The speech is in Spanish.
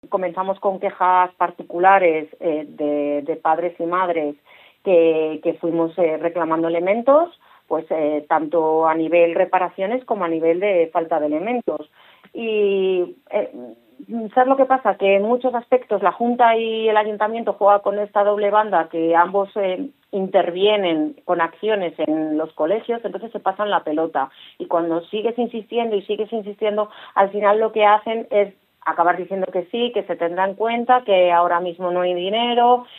comenzamos con quejas particulares de padres y madres que fuimos reclamando elementos, pues tanto a nivel reparaciones como a nivel de falta de elementos. Y ¿sabes lo que pasa? Que en muchos aspectos la Junta y el Ayuntamiento juegan con esta doble banda, que ambos intervienen con acciones en los colegios, entonces se pasan la pelota. Y cuando sigues insistiendo, al final lo que hacen es acabar diciendo que sí, que se tendrá en cuenta, que ahora mismo no hay dinero,